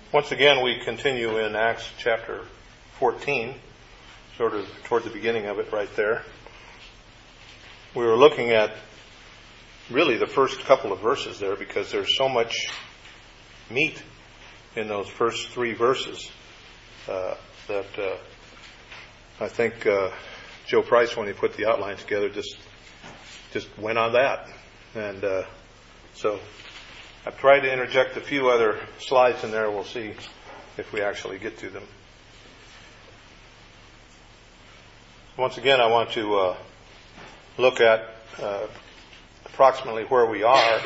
Once again, we continue in Acts chapter 14, sort of toward the beginning of it right there. We were looking at really the first couple of verses there because there's so much meat in those first three verses that I think Joe Price, when he put the outline together, just went on that. And so I've tried to interject a few other slides in there. We'll see if we actually get to them. Once again, I want to look at approximately where we are.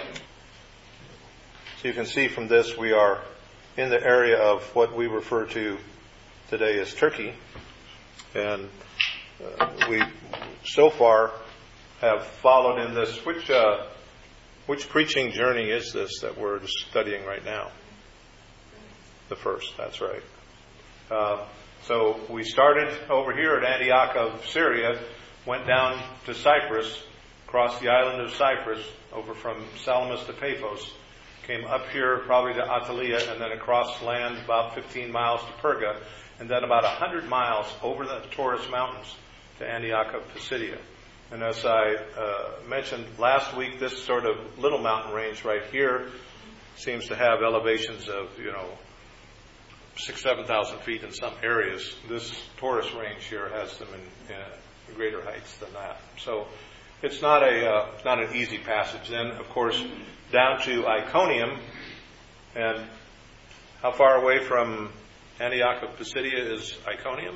So you can see from this we are in the area of what we refer to today as Turkey. And we so far have followed in this. Which preaching journey is this that we're studying right now? The first, that's right. So we started over here at Antioch of Syria, went down to Cyprus, crossed the island of Cyprus, over from Salamis to Paphos, came up here probably to Attalia, and then across land about 15 miles to Perga, and then about 100 miles over the Taurus Mountains to Antioch of Pisidia. And as I mentioned last week, this sort of little mountain range right here seems to have elevations of, 6,000-7,000 feet in some areas. This Taurus range here has them in greater heights than that. So it's not an easy passage. Then, of course, down to Iconium. And how far away from Antioch of Pisidia is Iconium?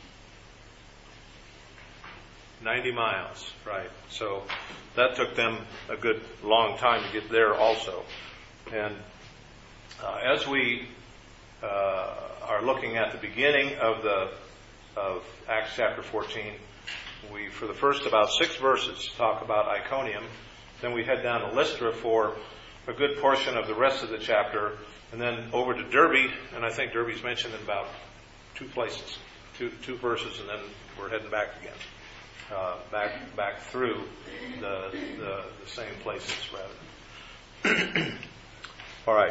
90 miles, right. So that took them a good long time to get there also. And as we are looking at the beginning of Acts chapter 14, we, for the first about 6 verses, talk about Iconium. Then we head down to Lystra for a good portion of the rest of the chapter, and then over to Derbe, and I think Derbe's mentioned in about 2 places, two verses, and then we're heading back again. Back through the same places, rather. All right.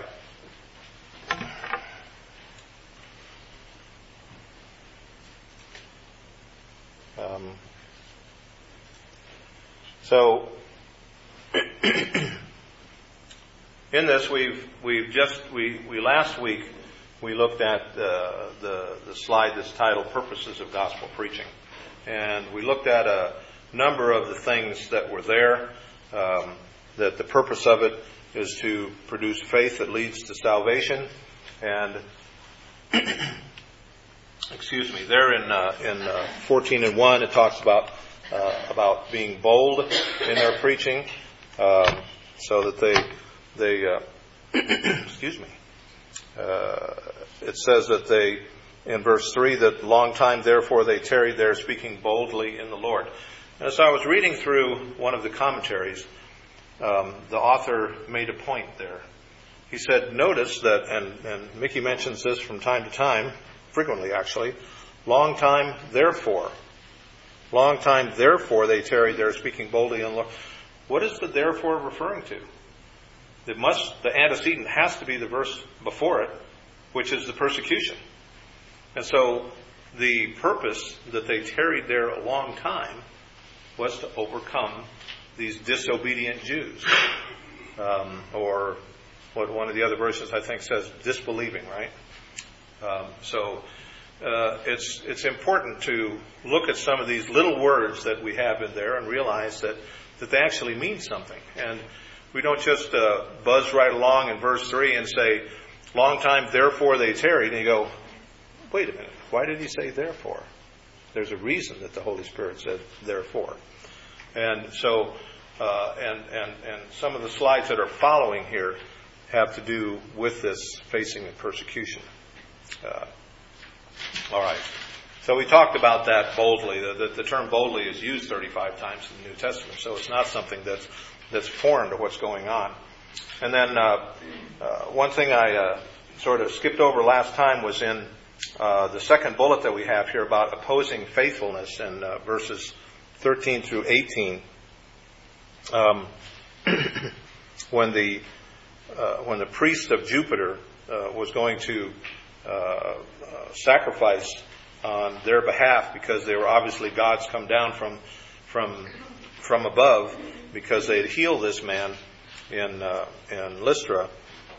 So in this, we last week we looked at the slide that's titled "Purposes of Gospel Preaching." And we looked at a number of the things that were there, that the purpose of it is to produce faith that leads to salvation. And, there in 14:1 it talks about being bold in their preaching, so that they it says that they, in verse 3, that long time therefore they tarried there, speaking boldly in the Lord. And so I was reading through one of the commentaries. The author made a point there. He said, notice that, and Mickey mentions this from time to time, frequently actually, long time therefore they tarried there, speaking boldly in the Lord. What is the therefore referring to? The antecedent has to be the verse before it, which is the persecution. And so the purpose that they tarried there a long time was to overcome these disobedient Jews. Or what one of the other verses I think says, disbelieving, right? So it's important to look at some of these little words that we have in there and realize that they actually mean something. And we don't just buzz right along in verse 3 and say, long time therefore they tarried, and you go, wait a minute, why did he say therefore? There's a reason that the Holy Spirit said therefore. And so, and some of the slides that are following here have to do with this facing of persecution. All right. So we talked about that boldly. The term boldly is used 35 times in the New Testament, so it's not something that's foreign to what's going on. And then one thing I sort of skipped over last time was in the second bullet that we have here about opposing faithfulness in verses 13 through 18. When the priest of Jupiter was going to sacrifice on their behalf, because they were obviously gods come down from above, because they had healed this man in Lystra.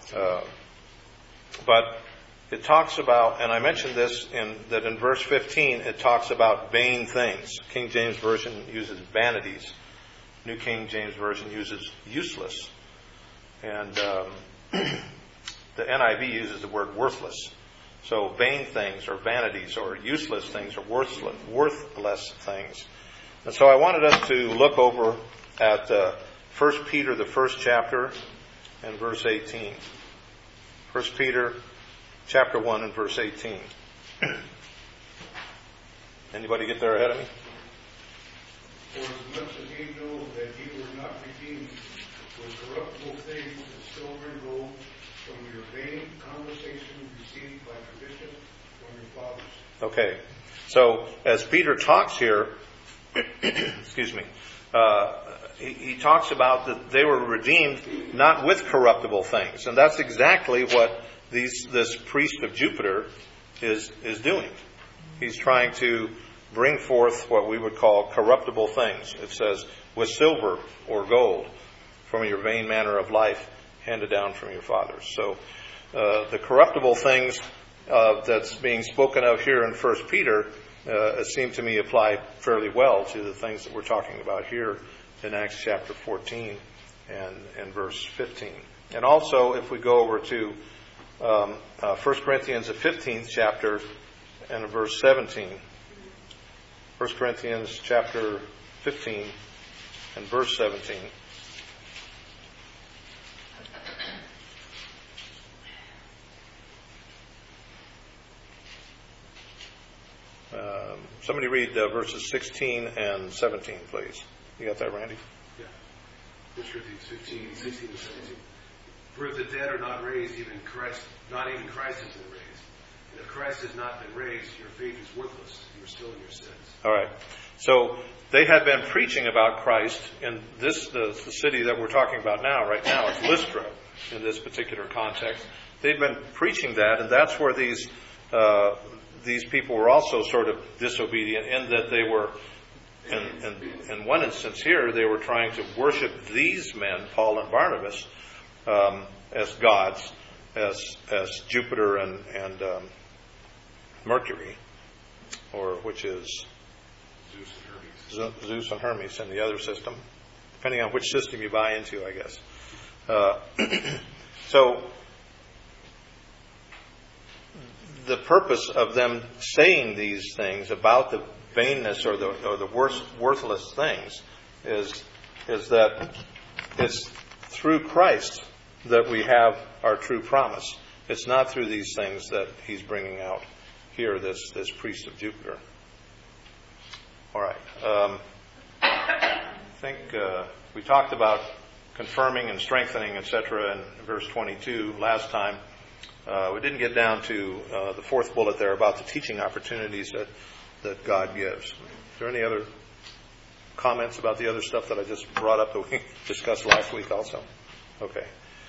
But it talks about, and I mentioned this, that in verse 15 it talks about vain things. King James Version uses vanities. New King James Version uses useless. And the NIV uses the word worthless. So vain things or vanities or useless things or worthless things. And so I wanted us to look over at 1 Peter, the first chapter, and verse 18. 1 Peter chapter 1 and verse 18. Anybody get there ahead of me? For as much as ye know that ye were not redeemed with corruptible things as silver and gold from your vain conversation received by tradition from your fathers. Okay. So as Peter talks here, excuse me, he talks about that they were redeemed not with corruptible things. And that's exactly what this priest of Jupiter is doing. He's trying to bring forth what we would call corruptible things. It says, with silver or gold from your vain manner of life handed down from your fathers. So the corruptible things that's being spoken of here in 1 Peter seem to me apply fairly well to the things that we're talking about here in Acts chapter 14 and verse 15. And also, if we go over to 1 Corinthians, the 15th chapter, and verse 17. 1 Corinthians chapter 15 and verse 17. Somebody read verses 16 and 17, please. You got that, Randy? Yeah. 1 Corinthians 15, 16 and 17. For if the dead are not raised, not even Christ has been raised. And if Christ has not been raised, your faith is worthless. You are still in your sins. All right. So they had been preaching about Christ in the city that we're talking about right now, it's Lystra in this particular context. They'd been preaching that, and that's where these people were also sort of disobedient in that they were, in one instance here, they were trying to worship these men, Paul and Barnabas, as gods, as Jupiter and Mercury, or which is Zeus and Hermes in the other system, depending on which system you buy into, I guess. So the purpose of them saying these things about the vainness or the worthless things is that it's through Christ that we have our true promise. It's not through these things that he's bringing out here, this priest of Jupiter. All right. I think we talked about confirming and strengthening, etc., in verse 22 last time. We didn't get down to the fourth bullet there about the teaching opportunities that God gives. Is there any other comments about the other stuff that I just brought up that we discussed last week also? Okay.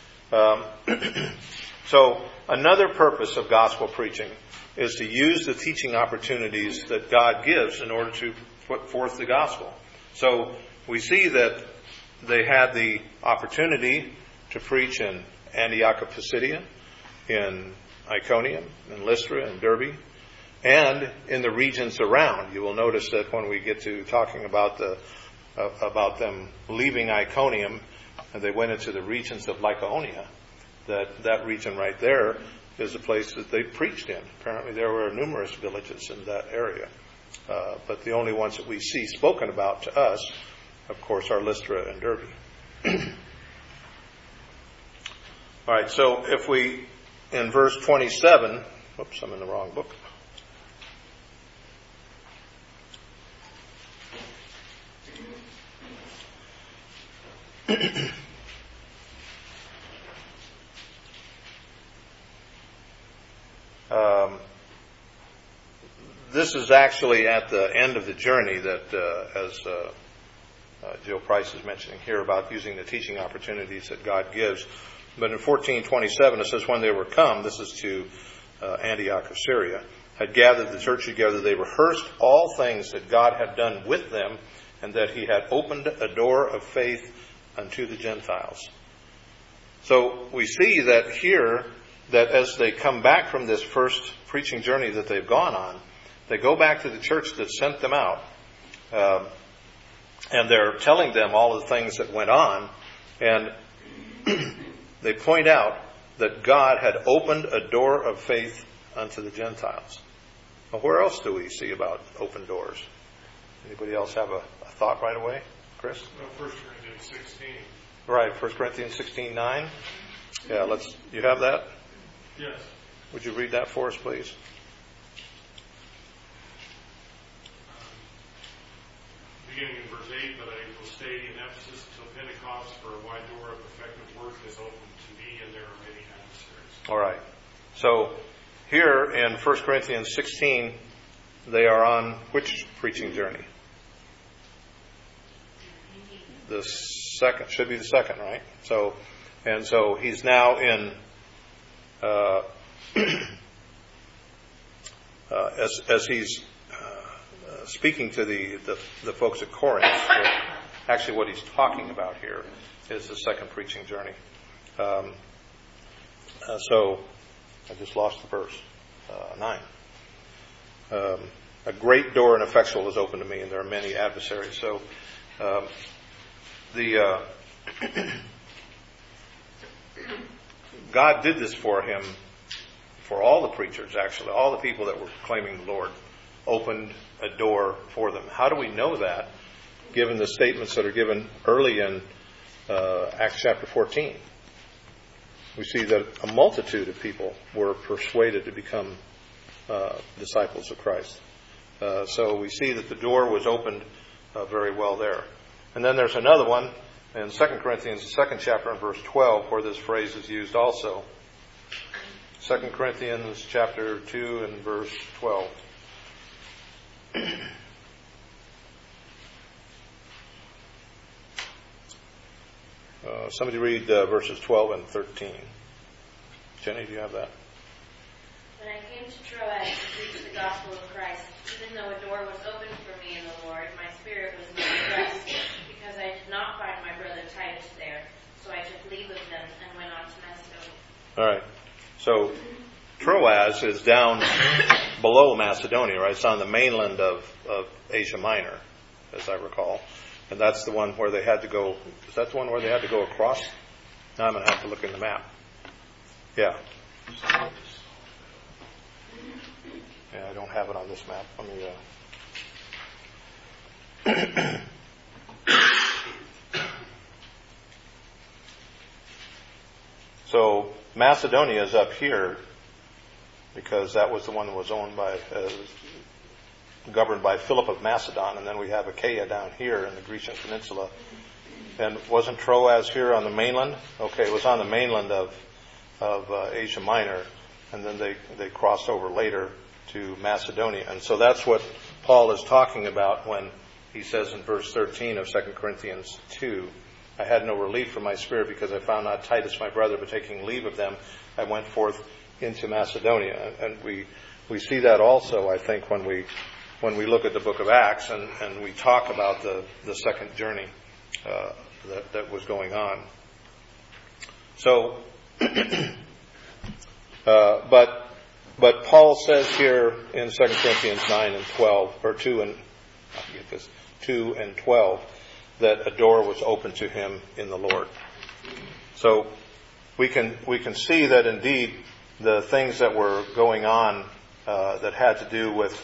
So another purpose of gospel preaching is to use the teaching opportunities that God gives in order to put forth the gospel. So we see that they had the opportunity to preach in Antioch of Pisidia, in Iconium, in Lystra, and Derbe, and in the regions around. You will notice that when we get to talking about them leaving Iconium, and they went into the regions of Lycaonia, that region right there is a place that they preached in. Apparently there were numerous villages in that area. But the only ones that we see spoken about to us, of course, are Lystra and Derbe. All right, so if we, in verse 27, whoops, I'm in the wrong book. This is actually at the end of the journey that, as Joe Price is mentioning here about using the teaching opportunities that God gives. But in 14:27 it says, when they were come, this is to Antioch of Syria, had gathered the church together, they rehearsed all things that God had done with them, and that he had opened a door of faith unto the Gentiles. So we see that here, that as they come back from this first preaching journey that they've gone on, they go back to the church that sent them out, and they're telling them all of the things that went on, and they point out that God had opened a door of faith unto the Gentiles. Well, where else do we see about open doors? Anybody else have a thought right away? Chris? Well, 1 Corinthians 16. Right, 1 Corinthians 16:9. Yeah, you have that? Yes. Would you read that for us, please? Beginning in verse 8, but I will stay in Ephesus till Pentecost, for a wide door of effective work is opened to me, and there are many adversaries. All right. So here in 1 Corinthians 16, they are on which preaching journey? The second. Should be the second, right? So he's now in, as he's speaking to the folks at Corinth, actually what he's talking about here is the second preaching journey. So I just lost the verse. 9. A great door and effectual is open to me, and there are many adversaries. So God did this for him, for all the preachers, actually, all the people that were claiming the Lord, opened a door for them. How do we know that, given the statements that are given early in Acts chapter 14? We see that a multitude of people were persuaded to become disciples of Christ. So we see that the door was opened very well there. And then there's another one in 2 Corinthians, the 2nd chapter, and verse 12, where this phrase is used also. 2 Corinthians chapter 2 and verse 12. Somebody read verses 12 and 13. Jenny, do you have that? When I came to Troas to preach the gospel of Christ, even though a door was opened for me in the Lord, my spirit was not at rest, because I did not find my brother Titus there. So I took leave of them and went on to Macedonia. All right. So Troas is down below Macedonia, right? It's on the mainland of Asia Minor, as I recall. And that's the one where they had to go. Is that the one where they had to go across? Now I'm going to have to look in the map. Yeah. Yeah, I don't have it on this map. Let me. So Macedonia is up here because that was the one that was owned by, governed by Philip of Macedon, and then we have Achaia down here in the Grecian Peninsula. And wasn't Troas here on the mainland? Okay, it was on the mainland of Asia Minor, and then they crossed over later to Macedonia. And so that's what Paul is talking about when he says in verse 13 of 2 Corinthians 2, I had no relief from my spirit because I found not Titus my brother, but taking leave of them, I went forth into Macedonia. And we see that also, I think, when we look at the book of Acts and we talk about the second journey that was going on. So, but Paul says here in 2 Corinthians 9 and 12, or 2 and 12, that a door was opened to him in the Lord. So we can see that indeed the things that were going on that had to do with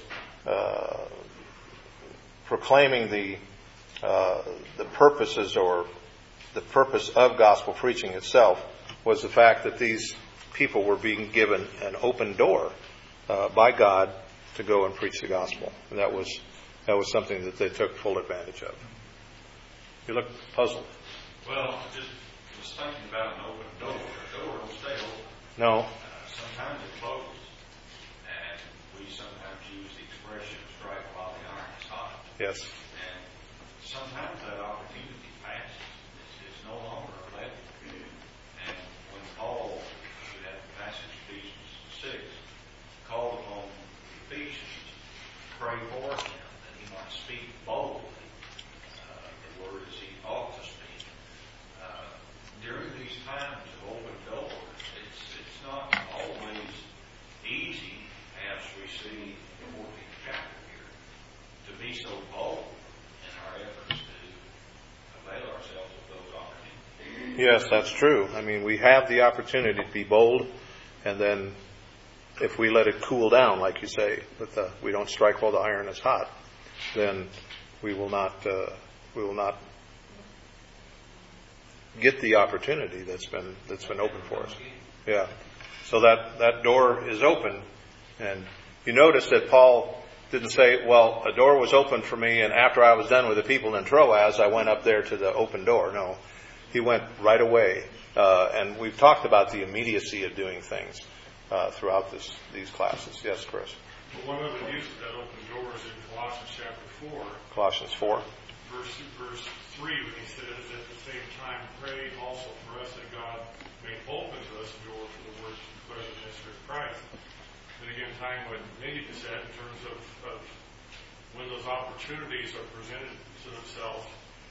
proclaiming the purposes or the purpose of gospel preaching itself was the fact that these people were being given an open door by God to go and preach the gospel, and that was something that they took full advantage of. You look puzzled. Well, just was thinking about an open door. A door don't stay open. No. Sometimes it closes, and we sometimes use the expression strike while the iron is hot. Yes. And sometimes that opportunity passes. It's no longer available. And when Yes, that's true. I mean, we have the opportunity to be bold, and then if we let it cool down, like you say, we don't strike while the iron is hot, then we will not get the opportunity that's been open for us. Yeah. So that door is open, and you notice that Paul didn't say, well, a door was open for me, and after I was done with the people in Troas, I went up there to the open door. No, he went right away. And we've talked about the immediacy of doing things throughout these classes. Yes, Chris? Well, one of the uses of that open door is in Colossians chapter 4. Colossians 4. Verse 3, when he says, at the same time, pray also for us that God may open to us a door for the word to declare the mystery of Christ. And again, tying what Mindy said in terms of when those opportunities are presented to themselves,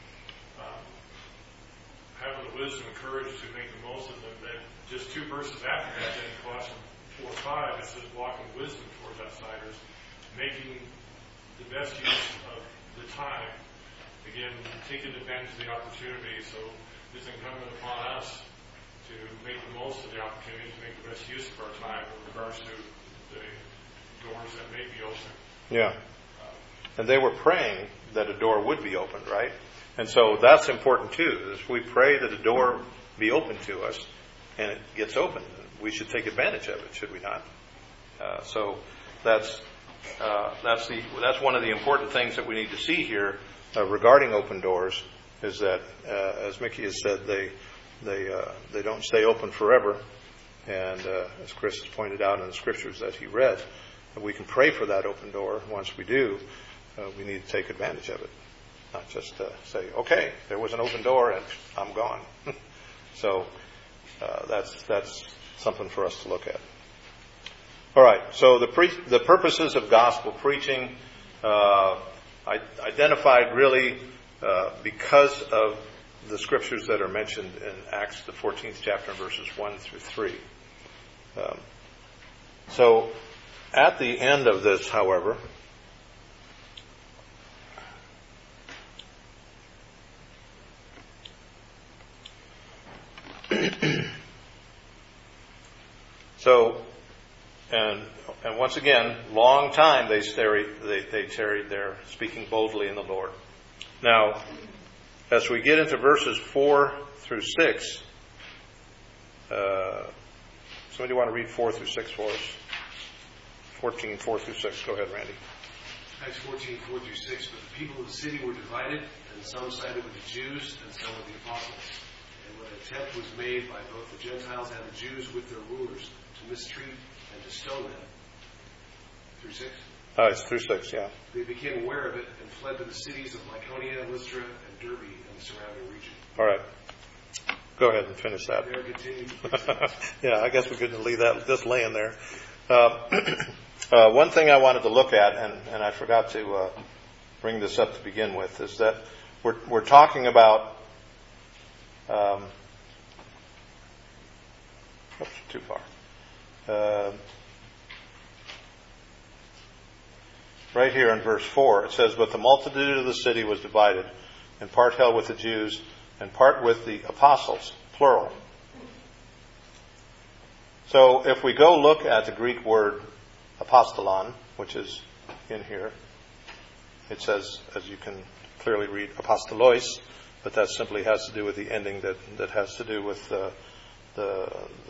having the wisdom and courage to make the most of them. That just 2 verses after that, in Colossians 4:5, it says, walk in wisdom towards outsiders, making the best use of the time. Again, taking advantage of the opportunity. So it's incumbent upon us to make the most of the opportunity, to make the best use of our time in regards to the doors that may be open. Yeah. And they were praying that a door would be opened, right? And so that's important too. If we pray that a door be open to us and it gets opened, we should take advantage of it, should we not? So that's one of the important things that we need to see here regarding open doors, is that as Mickey has said, they don't stay open forever. And as Chris has pointed out in the scriptures that he read, we can pray for that open door. Once we do, we need to take advantage of it. Not just say, okay, there was an open door and I'm gone. So that's something for us to look at. All right, so the purposes of gospel preaching identified really because of the scriptures that are mentioned in Acts, the 14th chapter, verses 1 through 3. So at the end of this, however, and once again, long time they tarried there, speaking boldly in the Lord. Now, as we get into verses 4 through 6, somebody want to read 4 through 6 for us? 14, 4 through 6. Go ahead, Randy. Acts 14, 4 through 6. But the people of the city were divided, and some sided with the Jews, and some with the apostles. And when an attempt was made by both the Gentiles and the Jews with their rulers to mistreat and to stone them. Through 6? It's through 6, yeah. They became aware of it and fled to the cities of Lycaonia, Lystra, and Derbe, and the surrounding region. All right. Go ahead and finish that. There continued. Yeah, I guess we couldn't leave that just laying there. One thing I wanted to look at, and I forgot to bring this up to begin with, is that we're talking about too far. Right here in verse 4, it says, but the multitude of the city was divided, and part held with the Jews, and part with the apostles, plural. So if we go look at the Greek word apostolon, which is in here, it says, as you can clearly read, apostolos, but that simply has to do with the ending that has to do with the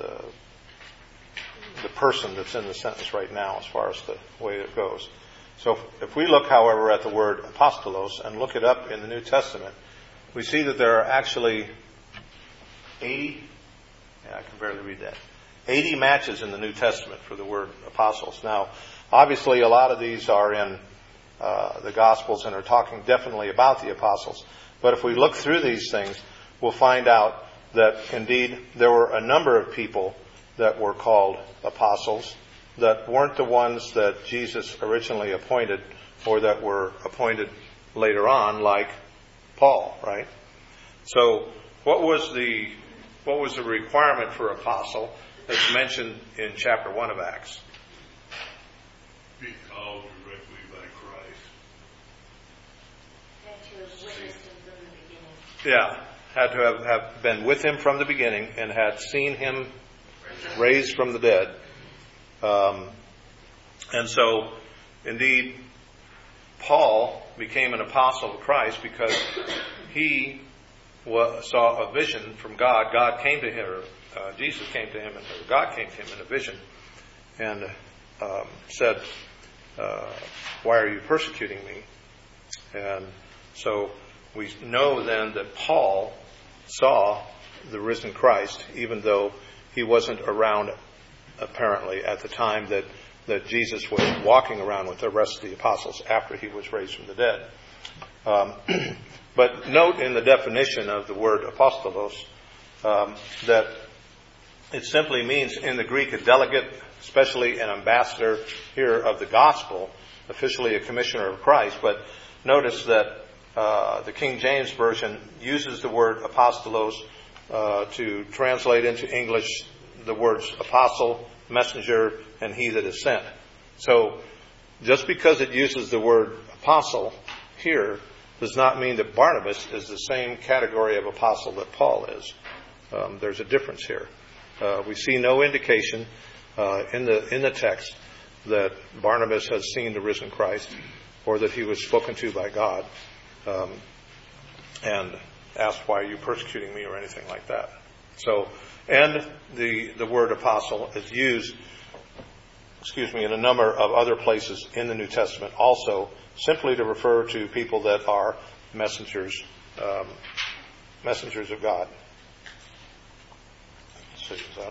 person that's in the sentence right now as far as the way it goes. So if we look, however, at the word apostolos and look it up in the New Testament, we see that there are actually 80, I can barely read that, 80 matches in the New Testament for the word apostles. Now, obviously a lot of these are in the Gospels and are talking definitely about the apostles. But if we look through these things, we'll find out that indeed there were a number of people that were called apostles that weren't the ones that Jesus originally appointed or that were appointed later on, like Paul, right? So what was the requirement for apostle that's mentioned in chapter 1 of Acts? Be called directly by Christ. That you have witnessed him from the beginning. Yeah. had to have been with him from the beginning and had seen him raised from the dead. And so, indeed, Paul became an apostle of Christ because he saw a vision from God. God came to him, Jesus came to him, and God came to him in a vision and said, "Why are you persecuting me?" And so we know then that Paul saw the risen Christ, even though he wasn't around apparently at the time that Jesus was walking around with the rest of the apostles after he was raised from the dead. But note in the definition of the word apostolos that it simply means in the Greek a delegate, especially an ambassador here of the gospel, officially a commissioner of Christ. But notice that the King James Version uses the word apostolos to translate into English the words apostle, messenger, and he that is sent. So just because it uses the word apostle here does not mean that Barnabas is the same category of apostle that Paul is. There's a difference here. We see no indication in the text that Barnabas has seen the risen Christ or that he was spoken to by God and asked, "Why are you persecuting me?" or anything like that. So, and the word apostle is used, in a number of other places in the New Testament also, simply to refer to people that are messengers of God. Let's see, is that?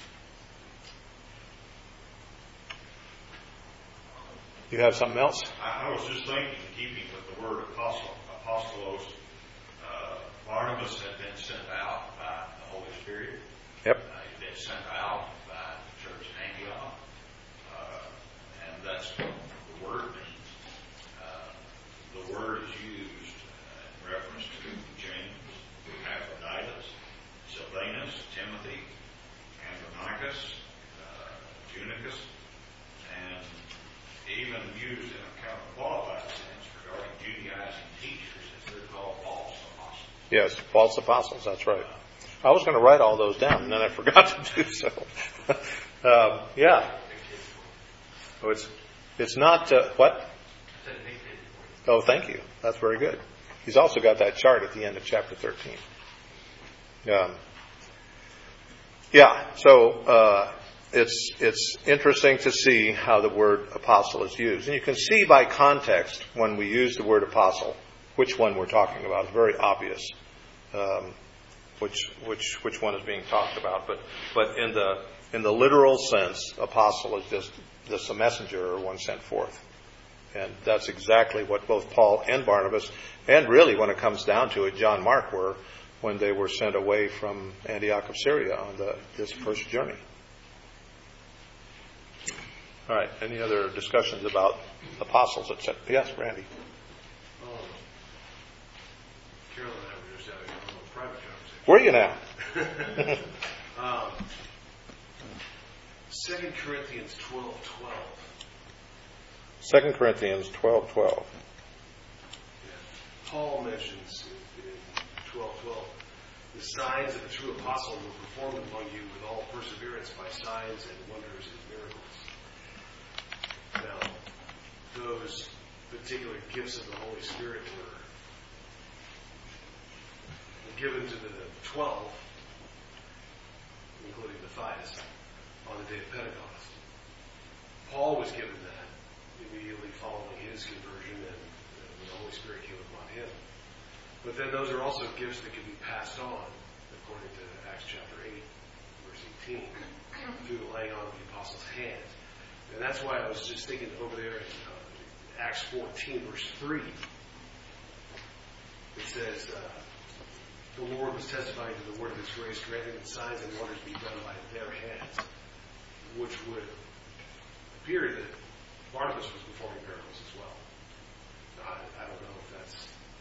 You have something else? I was just thinking, keeping with the word apostolos, Barnabas had been sent out by the Holy Spirit. Yep. He'd been sent out by the church in Antioch. And that's what the word means. The word is used in reference to James, Epaphroditus, Silvanus, Timothy, Andronicus, Junicus, and even used in a kind of qualified sense regarding Judaizing teachers as they're called false apostles. Yes, false apostles, that's right. I was going to write all those down, and then I forgot to do so. Yeah. Oh, it's not, what? Oh, thank you. That's very good. He's also got that chart at the end of chapter 13. So it's interesting to see how the word apostle is used. And you can see by context when we use the word apostle which one we're talking about. It's very obvious which one is being talked about. But in the literal sense, apostle is just a messenger or one sent forth. And that's exactly what both Paul and Barnabas, and really when it comes down to it, John Mark were when they were sent away from Antioch of Syria on this first journey. All right. Any other discussions about apostles, etc.? Yes, Randy. Carol and I were just having a little private conversation. Were you now? 2 Corinthians 12:12. 2 Corinthians 12:12. Paul mentions in 12:12, the signs of a true apostle were performed among you with all perseverance by signs and wonders and miracles. Now, those particular gifts of the Holy Spirit were given to the 12, including Matthias, on the day of Pentecost. Paul was given that immediately following his conversion, and when the Holy Spirit came upon him. But then those are also gifts that can be passed on, according to Acts chapter 8, verse 18, through the laying on of the apostles' hands. And that's why I was just thinking over there in Acts 14, verse 3. It says, the Lord was testifying to the word of his grace, granting that signs and wonders be done by their hands, which would appear that Barnabas was performing miracles as well. Now, I don't know if that's,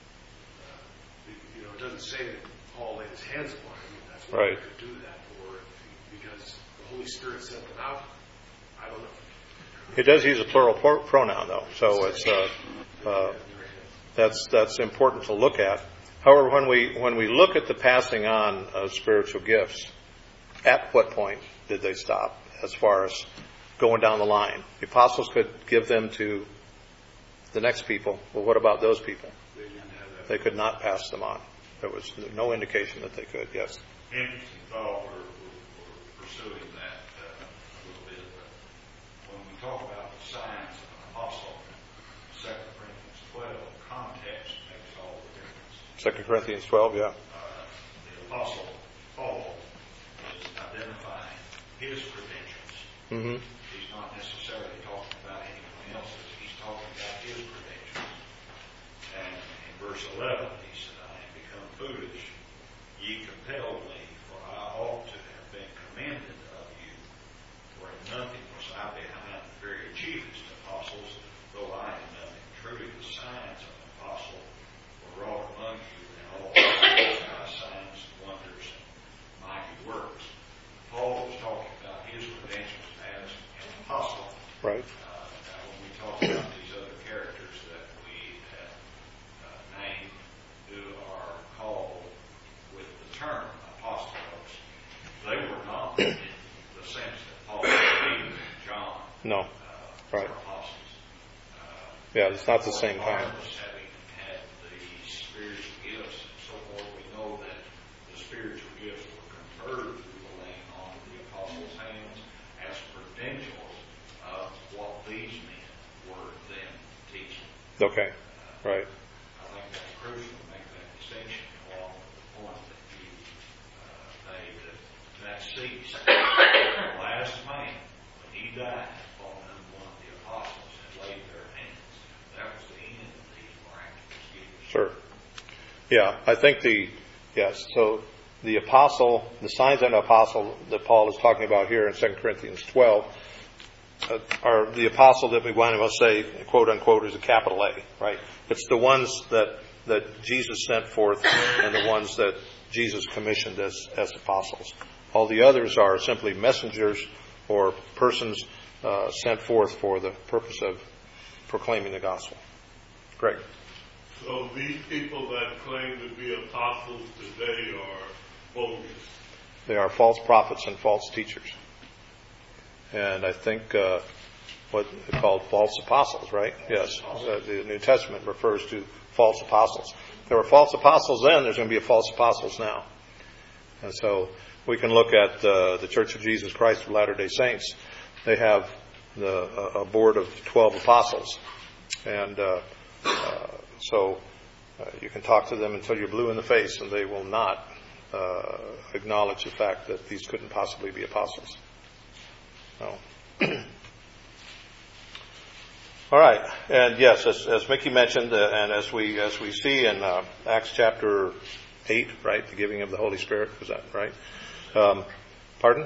it doesn't say that Paul laid his hands upon him, and that's why he could do that, or because the Holy Spirit sent them out. I don't know. It does use a plural pronoun, though, so it's that's important to look at. However, when we look at the passing on of spiritual gifts, at what point did they stop as far as going down the line? The apostles could give them to the next people. Well, what about those people? They could not pass them on. There was no indication that they could. Yes. Interesting thought. We're pursuing that a little bit. But when we talk about the signs of an apostle, 2 Corinthians 12, context makes all the difference. 2 Corinthians 12, yeah. The apostle Paul is identifying his credentials. Mm-hmm. He's not necessarily talking about anyone else's. He's talking about his credentials. And in verse 11, he said, I am become foolish. Ye compelled me, for I ought to have been commended of you. For in nothing was I behind the very chiefest apostles, though I am nothing. Truly the signs of an apostle were wrought among you, and all signs, wonders, and mighty works. Paul was talking about his credentials as an apostle. Right. Now, when we talk about these other characters that we have named, who are called with the term apostolos, they were not in the sense that Paul and John No. Right. were apostles. Yeah, it's not the same kind. Barnabas having had the spiritual gifts and so forth, we know that the spiritual gifts were conferred through the laying on of the apostles' hands as credentials of what these men were then teaching. Okay. Right. I think that's crucial to make that distinction along with the point that you made that ceased. The last man, when he died, upon whom one of the apostles had laid their hands, that was the end of these miraculous gifts. Sure. Yeah, I think so the apostle, the signs of an apostle that Paul is talking about here in 2 Corinthians 12 are the apostle that we want to say, quote unquote, is a capital A, right? It's the ones that Jesus sent forth and the ones that Jesus commissioned as apostles. All the others are simply messengers or persons sent forth for the purpose of proclaiming the gospel. Greg. So these people that claim to be apostles today are bogus. They are false prophets and false teachers. And I think what they called false apostles, right? Yes. The New Testament refers to false apostles. There were false apostles then, there's going to be false apostles now. And so we can look at the Church of Jesus Christ of Latter-day Saints. They have a board of 12 apostles. And so you can talk to them until you're blue in the face, and they will not acknowledge the fact that these couldn't possibly be apostles. No. All right, and yes, as Mickey mentioned, and as we see in Acts chapter 8, right, the giving of the Holy Spirit, was that right? Pardon?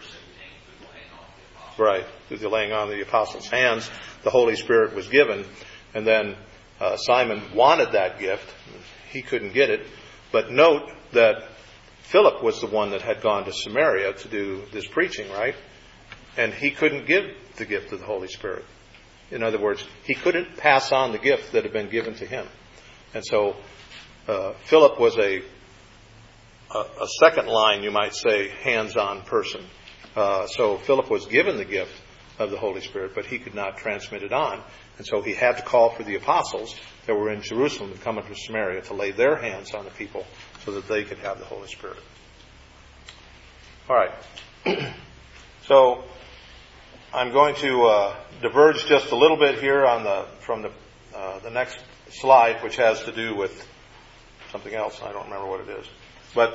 Right, through the laying on of the apostles' hands, the Holy Spirit was given, and then Simon wanted that gift. He couldn't get it, but note that Philip was the one that had gone to Samaria to do this preaching, right? And he couldn't give the gift of the Holy Spirit. In other words, he couldn't pass on the gift that had been given to him. And so Philip was a second line, you might say, hands-on person. So Philip was given the gift of the Holy Spirit, but he could not transmit it on. And so he had to call for the apostles that were in Jerusalem and coming to Samaria to lay their hands on the people so that they could have the Holy Spirit. All right. So I'm going to diverge just a little bit here from the next slide, which has to do with something else. I don't remember what it is. But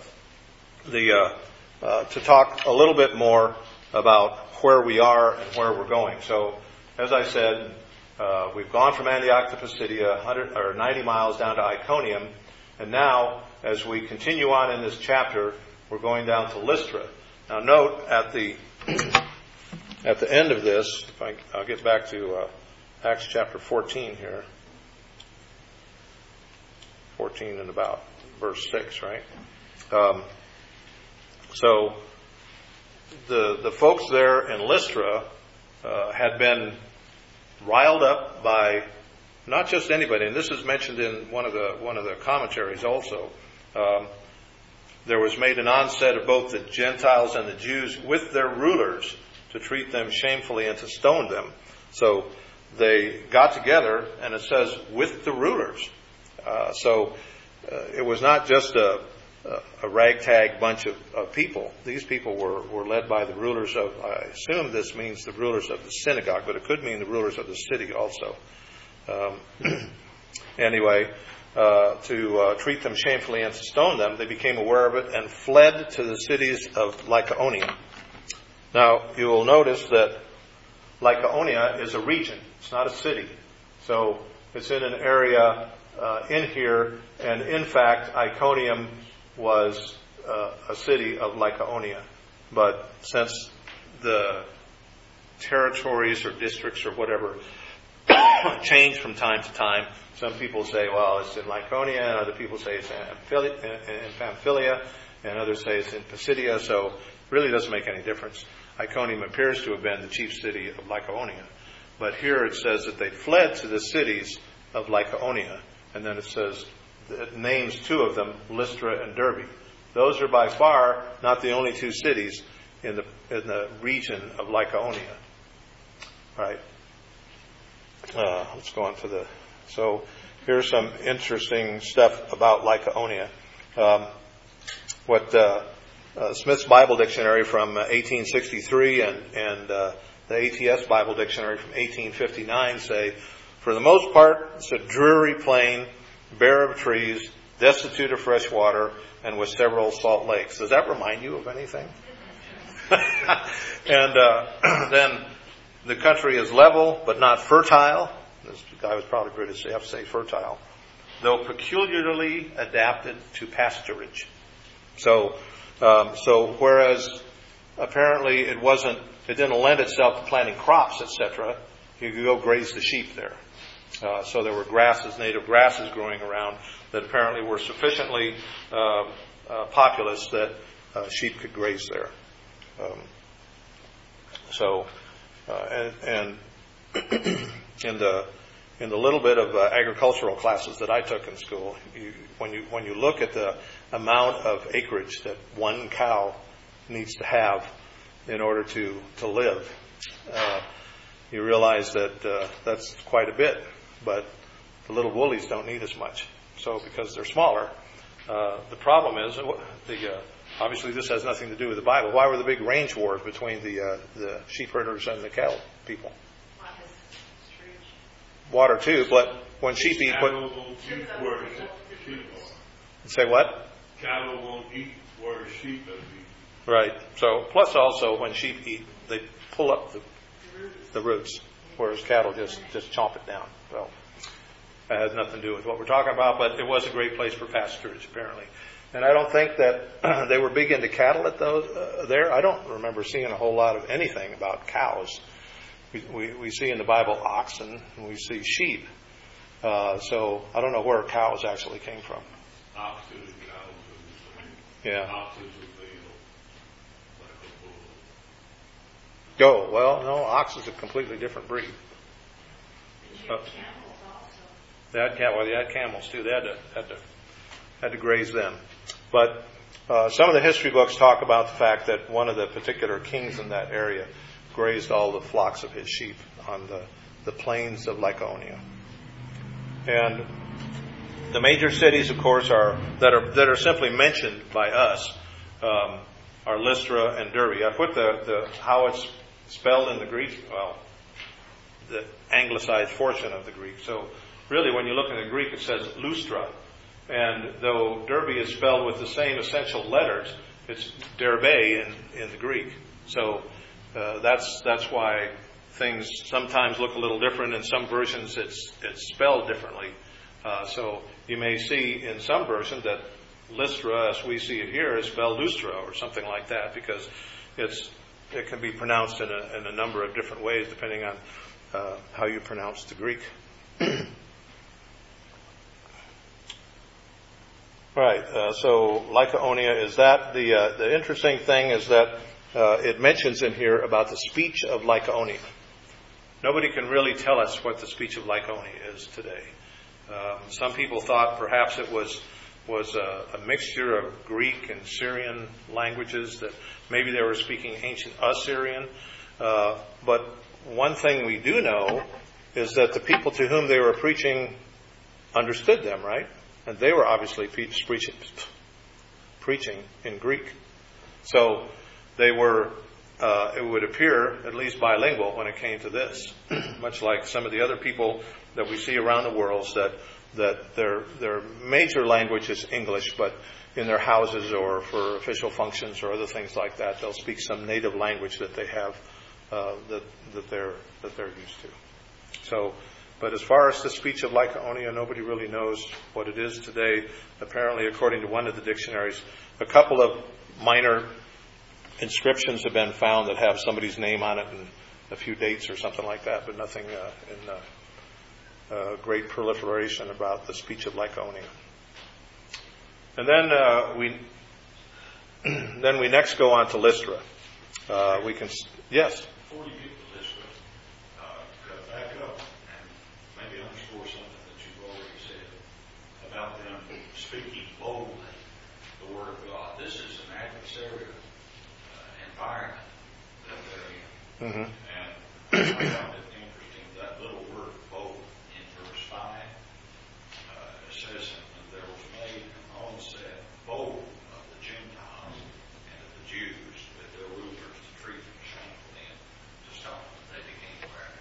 to talk a little bit more about where we are and where we're going. So, as I said, we've gone from Antioch to Pisidia, 90 miles down to Iconium, and now, as we continue on in this chapter, we're going down to Lystra. Now, note at the end of this, I'll get back to Acts chapter 14 here, 14 and about verse 6, right? So the folks there in Lystra had been riled up by not just anybody, and this is mentioned in one of the commentaries also. There was made an onset of both the Gentiles and the Jews with their rulers to treat them shamefully and to stone them. So they got together, and it says with the rulers. It was not just a ragtag bunch of people. These people were led by the rulers of, I assume this means the rulers of the synagogue, but it could mean the rulers of the city also. Anyway, to treat them shamefully and to stone them, they became aware of it and fled to the cities of Lycaonia. Now, you will notice that Lycaonia is a region. It's not a city. So it's in an area in here, and in fact, Iconium was a city of Lycaonia. But since the territories or districts or whatever change from time to time, some people say, well, it's in Lycaonia, and other people say it's in Pamphylia, and others say it's in Pisidia, so it really doesn't make any difference. Iconium appears to have been the chief city of Lycaonia. But here it says that they fled to the cities of Lycaonia. And then it says, it names two of them, Lystra and Derbe. Those are by far not the only two cities in the region of Lycaonia. Right. Let's go on to so here's some interesting stuff about Lycaonia. Smith's Bible Dictionary from 1863 and the ATS Bible Dictionary from 1859 say, for the most part, it's a dreary plain, bare of trees, destitute of fresh water, and with several salt lakes. Does that remind you of anything? And then the country is level, but not fertile. This guy was probably British, so you have to say fertile. Though peculiarly adapted to pasturage. So whereas apparently it didn't lend itself to planting crops, etc., you could go graze the sheep there. So there were native grasses growing around that apparently were sufficiently populous that sheep could graze there. And in the little bit of agricultural classes that I took in school, when you look at the amount of acreage that one cow needs to have in order to live, you realize that that's quite a bit. But the little woolies don't need as much. So because they're smaller, the problem is, obviously this has nothing to do with the Bible. Why were the big range wars between the sheep herders and the cattle people? Water too, but when sheep eat... Cattle won't eat where sheep are. Say what? Cattle won't eat where sheep have eaten. Right. So, plus also when sheep eat, they pull up the roots, whereas cattle just chomp it down. So that has nothing to do with what we're talking about, but it was a great place for pasturage, apparently. And I don't think that they were big into cattle at there. I don't remember seeing a whole lot of anything about cows. We see in the Bible oxen, and we see sheep. So I don't know where cows actually came from. Oxen and cows are the same. Yeah. Oxen are male, like a bull. Well, no, ox is a completely different breed. They had camels too. They had to graze them. But some of the history books talk about the fact that one of the particular kings in that area grazed all the flocks of his sheep on the plains of Lycaonia. And the major cities, of course, that are simply mentioned by us are Lystra and Derbe. I put how it's spelled in the Greek, the anglicized portion of the Greek. So really, when you look in the Greek, it says Lustra. And though Derbe is spelled with the same essential letters, it's Derbe in the Greek. So that's why things sometimes look a little different. In some versions, it's spelled differently. So you may see in some versions that Lystra, as we see it here, is spelled Lustra or something like that, because it can be pronounced in a number of different ways depending on how you pronounce the Greek. Right. So Lycaonia is that. The interesting thing is that it mentions in here about the speech of Lycaonia. nobody can really tell us what the speech of Lycaonia is today. Some people thought perhaps it was a mixture of Greek and Syrian languages, that maybe they were speaking ancient Assyrian. But one thing we do know is that the people to whom they were preaching understood them, right? And they were obviously preaching in Greek. So they were, it would appear, at least bilingual when it came to this. Much like some of the other people that we see around the world, that their major language is English, but in their houses or for official functions or other things like that, they'll speak some native language that they have that they're used to. So, but as far as the speech of Lycaonia, nobody really knows what it is today. Apparently, according to one of the dictionaries, a couple of minor inscriptions have been found that have somebody's name on it and a few dates or something like that, but nothing in great proliferation about the speech of Lycaonia. And then we next go on to Lystra. Yes. Before you get to Lystra, back up and maybe underscore something that you've already said about them speaking boldly the Word of God. This is an adversarial environment that they're in. Mm-hmm. And I found it interesting, that little word bold in verse 5, it says that there was made, and all said, bold of the Gentiles and of the Jews with their rulers to treat them shamefully and to stop them. They became aware.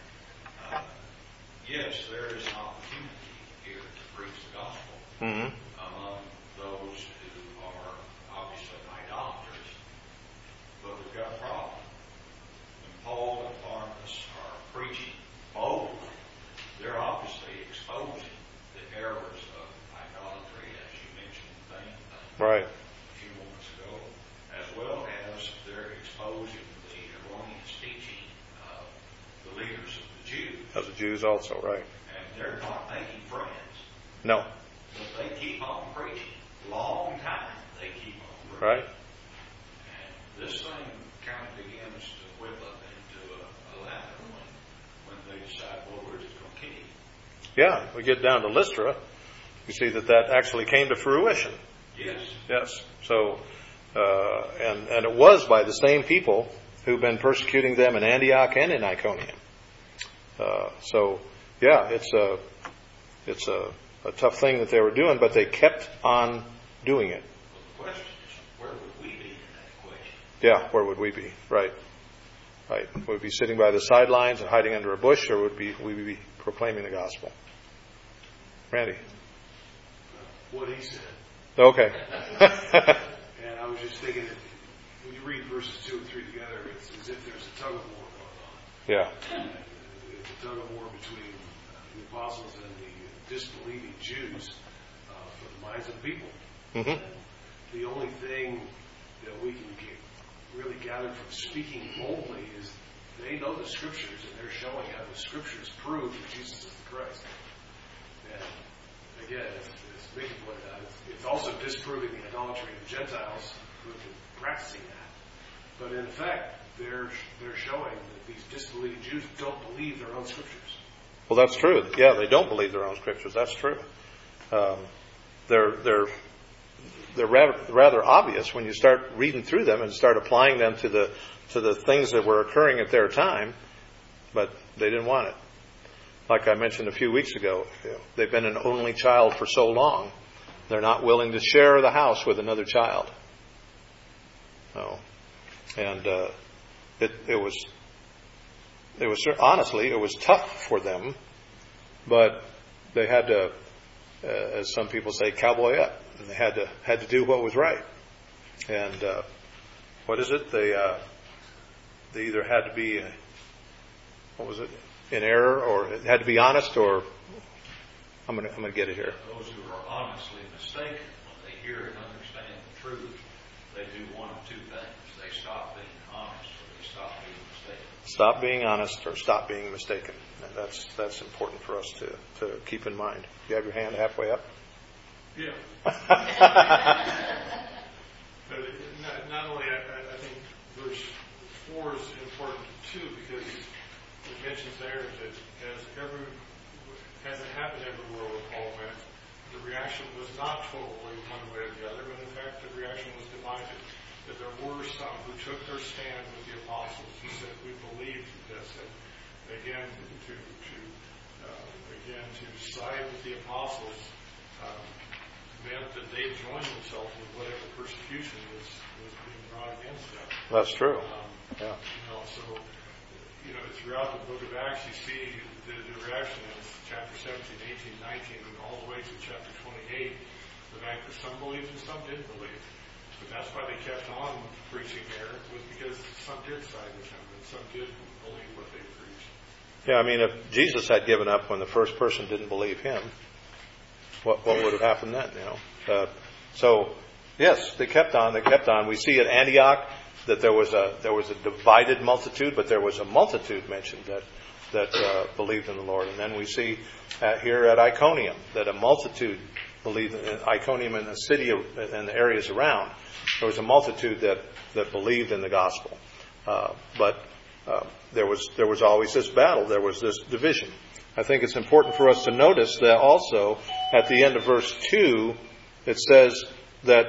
Yes, there is an opportunity here to preach the gospel among those who are obviously idolaters, but we've got a problem. When Paul and Barnabas are preaching boldly, they're obviously exposing the errors of idolatry, as you mentioned, right, a few moments ago, as well as they're exposing the erroneous teaching of the leaders of the Jews. Of the Jews also, right. And they're not making friends. No. But they keep on preaching. Long time they keep on preaching. Right. And this thing kind of begins to whip up into a ladder when they decide, well, we're just going to kill you. Yeah, we get down to Lystra. You see that actually came to fruition. Yes. Yes. So, and it was by the same people who've been persecuting them in Antioch and in Iconium. So, yeah, it's a tough thing that they were doing, but they kept on doing it. Well, the question is, where would we be in that equation? Yeah, where would we be? Right. Right. Would we be sitting by the sidelines and hiding under a bush, or would we be proclaiming the gospel? Randy. What he said. Okay. And I was just thinking that when you read verses 2 and 3 together, it's as if there's a tug of war going on. Yeah. It's a tug of war between the apostles and the disbelieving Jews for the minds of the people. Mm-hmm. And the only thing that we can really gather from speaking boldly is they know the Scriptures, and they're showing how the Scriptures prove that Jesus is the Christ. And again, as Mickey pointed out, it's also disproving the idolatry of the Gentiles who have been practicing that. But in effect, they're showing that these disbelieving Jews don't believe their own Scriptures. Well, that's true. Yeah, they don't believe their own Scriptures. That's true. They're rather obvious when you start reading through them and start applying them to the things that were occurring at their time, but they didn't want it. Like I mentioned a few weeks ago, they've been an only child for so long, they're not willing to share the house with another child. No. And it was honestly, it was tough for them, but they had to, as some people say, cowboy up, and they had to do what was right. And what is it? They either had to be, in error, or it had to be honest, or I'm gonna get it here. Those who are honestly mistaken, when they hear and understand the truth, they do one of two things: they stop being honest, or they stop being mistaken. Stop being honest, or stop being mistaken, and that's important for us to keep in mind. You have your hand halfway up. Yeah. But not only, I think verse 4 is important too, because it mentions there that as it happened everywhere where Paul went, the reaction was not totally one way or the other, but in fact the reaction was divided. That there were some who took their stand with the apostles, who said, we believe this. And again, to side with the apostles meant that they joined themselves with whatever persecution was being brought against them. That's true. Yeah. Throughout the book of Acts, you see the reaction in chapter 17, 18, 19, and all the way to chapter 28. The fact that some believed and some didn't believe. But that's why they kept on preaching there, was because some did side with him, and some did believe what they preached. Yeah, I mean, if Jesus had given up when the first person didn't believe him, what would have happened then, So, yes, they kept on. We see at Antioch that there was a divided multitude, but there was a multitude mentioned that believed in the Lord. And then we see here at Iconium that a multitude believed in Iconium and the city and the areas around. There was a multitude that believed in the gospel. But there was always this battle. There was this division. I think it's important for us to notice that also at the end of verse 2, it says that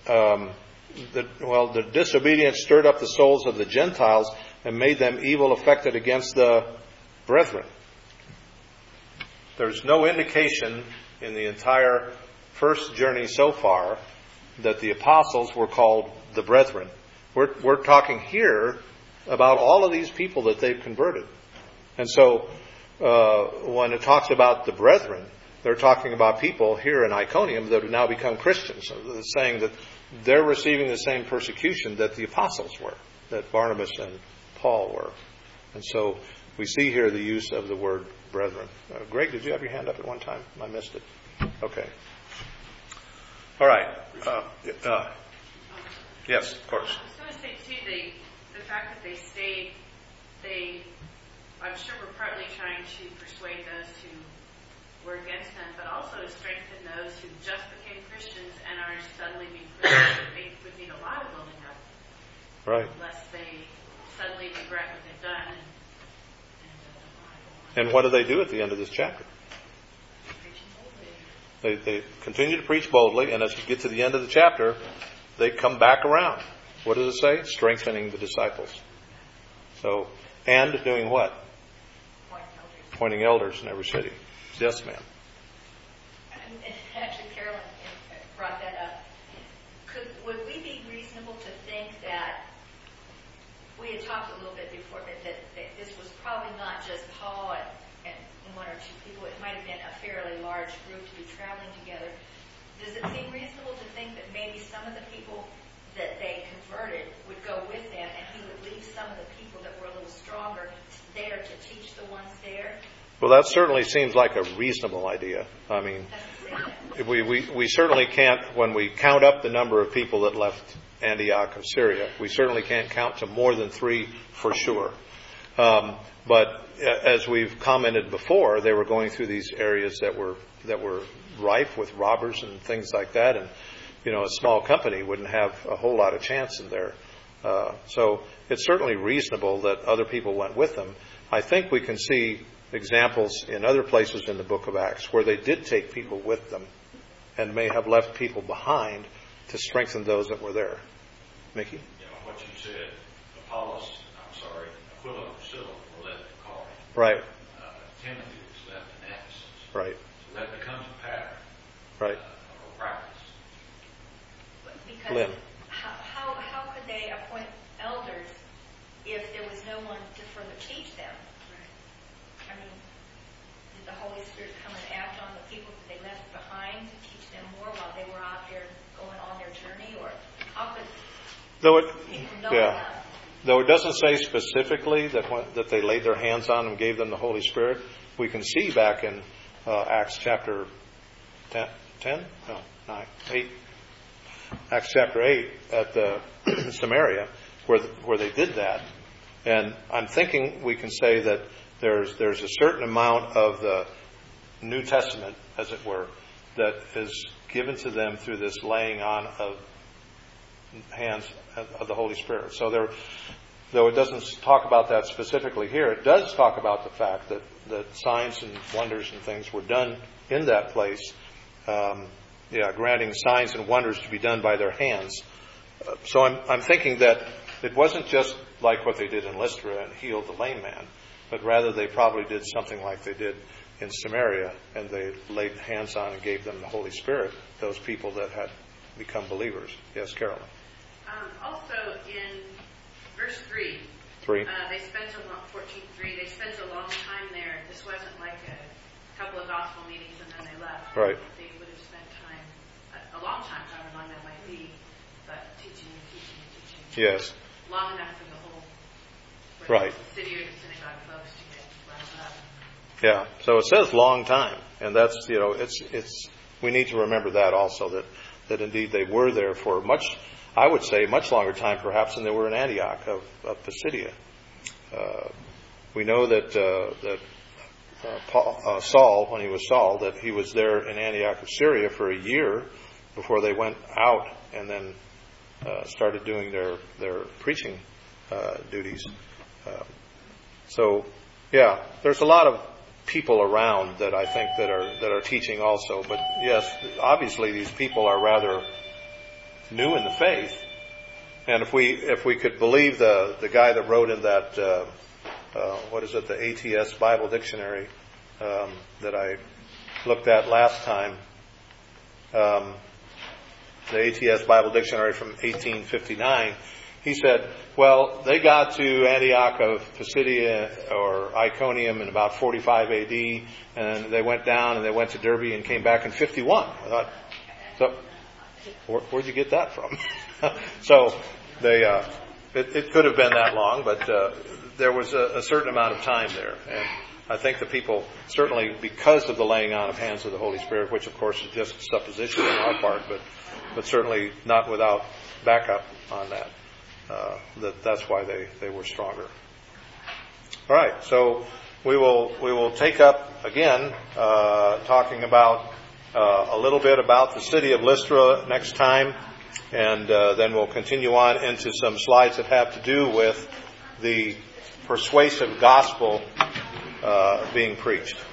the disobedience stirred up the souls of the Gentiles and made them evil affected against the brethren. There's no indication in the entire first journey so far that the apostles were called the brethren. We're talking here about all of these people that they've converted. And so when it talks about the brethren, they're talking about people here in Iconium that have now become Christians. So they're saying that they're receiving the same persecution that the apostles were, that Barnabas and Paul were. And so we see here the use of the word brethren. Greg, did you have your hand up at one time? I missed it. Okay. All right. Yes, of course. I was going to say, too, the fact that they stayed, I'm sure were partly trying to persuade those who were against them, but also to strengthen those who just became Christians and are suddenly being Christians. They would need a lot of building up. Right. Lest they suddenly regret what they've done. And what do they do at the end of this chapter? They continue to preach boldly, and as you get to the end of the chapter, they come back around. What does it say? Strengthening the disciples. So, and doing what? Appointing elders in every city. Yes, ma'am. And actually, Carolyn brought that up. Would we be reasonable to think that we had talked a little bit before that this was probably not just Paul and one or two people. It might have been a fairly large group to be traveling together. Does it seem reasonable to think that maybe some of the people that they converted would go with them, and he would leave some of the people that were a little stronger there to teach the ones there? Well, that certainly seems like a reasonable idea. I mean, we certainly can't, when we count up the number of people that left Antioch of Syria, we certainly can't count to more than 3 for sure. But as we've commented before, they were going through these areas that were rife with robbers and things like that, and a small company wouldn't have a whole lot of chance in there. So it's certainly reasonable that other people went with them. I think we can see examples in other places in the book of Acts where they did take people with them and may have left people behind to strengthen those that were there. Mickey? What you said, Aquila and Priscilla were left in Corinth. Right. Timothy was left in Ephesus. Right. So that becomes a pattern. Right. Or practice. Because Lynn. How could they appoint elders if there was no one to further teach them? I mean, did the Holy Spirit come and act on the people that they left behind to teach them more while they were out there going on their journey? Or how could people know that? Though it doesn't say specifically that they laid their hands on and gave them the Holy Spirit, we can see back in Acts chapter 10? No, 9, 8. Acts chapter 8 at the Samaria where they did that. And I'm thinking we can say that there's a certain amount of the New Testament, as it were, that is given to them through this laying on of hands of the Holy Spirit. So though it doesn't talk about that specifically here, it does talk about the fact that signs and wonders and things were done in that place, granting signs and wonders to be done by their hands. So I'm thinking that it wasn't just like what they did in Lystra and healed the lame man, but rather they probably did something like they did in Samaria, and they laid hands on and gave them the Holy Spirit, those people that had become believers. Yes, Carolyn. Also in verse 3, they spent 14:3. They spent a long time there. This wasn't like a couple of gospel meetings and then they left. Right. They would have spent time, a long time, however long that might be, but teaching. Yes. Long enough for the whole right. The city or the synagogue folks to get wound up. Yeah. So it says long time, and that's it's we need to remember that also that indeed they were there for much longer time perhaps than they were in Antioch of Pisidia. We know that Saul, when he was Saul, that he was there in Antioch of Syria for a year before they went out and then started doing their preaching duties. There's a lot of people around that I think that are teaching also. But yes, obviously these people are rather new in the faith. And if we could believe the guy that wrote in that the ATS Bible Dictionary that I looked at last time, the ATS Bible Dictionary from 1859, he said, well, they got to Antioch of Pisidia or Iconium in about 45 AD, and they went down and they went to Derbe and came back in 51. I thought, so where'd you get that from? So it could have been that long, but there was a certain amount of time there. And I think the people, certainly because of the laying on of hands of the Holy Spirit, which of course is just supposition on our part, but certainly not without backup on that, that's why they were stronger. All right, so we will take up again talking about a little bit about the city of Lystra next time, and then we'll continue on into some slides that have to do with the persuasive gospel being preached.